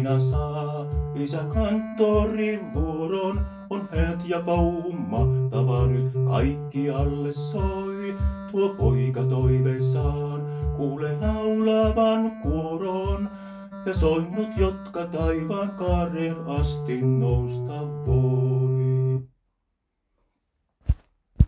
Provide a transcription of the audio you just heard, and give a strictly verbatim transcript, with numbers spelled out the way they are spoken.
aina saa. Isä kanttori vuoron, on häät ja pauhumahtava nyt kaikkialle soi. Tuo poika toiveissaan kuule laulavan kuoron ja soinnut, jotka taivaan kaareen asti nousta voi.